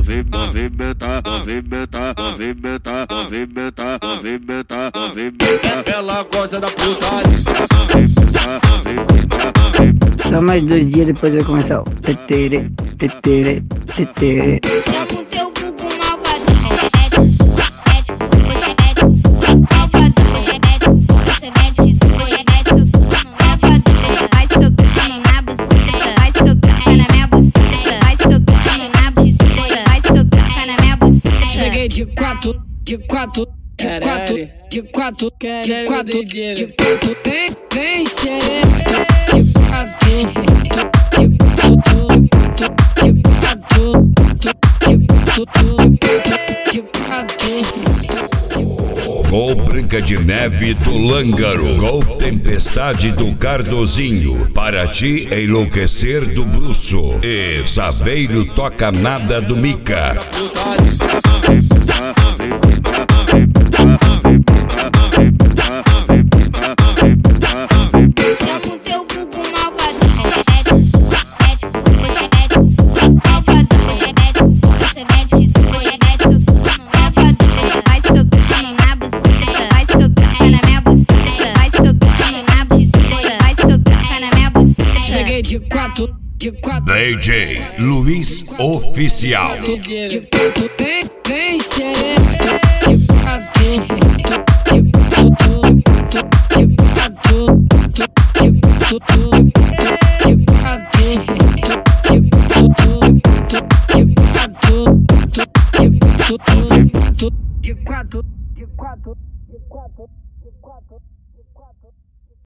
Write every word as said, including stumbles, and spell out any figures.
movimenta, movimenta, movimenta, movimenta, movimenta, movimenta. Ela gosta da putaria. Só mais dois dias depois vai começar o tetere, tetere, tetere. Chama o teu vulgo malvadão. É tipo força, é tipo força, malvadão. É tipo força, é tipo força, é tipo força, malvadão. Vai socando na buceta, vai socando na minha buceta, vai socando na buceta, vai socando na minha buceta. Cheguei de quatro, de quatro, de quatro, de quatro, de quatro, de quatro, vem, vem xereca, de quatro, de quatro, de quatro, de quatro. Gol Branca de Neve do Lângaro, Gol Tempestade do Cardozinho, Paraty Enlouquecer do Bruço e Saveiro Toca Nada do Mica. Chama o teu vulgo malvadão. É tipo força, é tipo força, é tipo força, malvadão. É tipo força, é tipo força, é tipo força, malvadão. Vai socando na buceta, vai socando na minha buceta, vai socando na buceta, vai socando na minha buceta. Cheguei de quatro, de quatro. D J Luiz Oficial. De quatro, vem, vem xereca, de quatro, de quatro, de quatro, de quatro, de quatro, de quatro, de quatro, de quatro.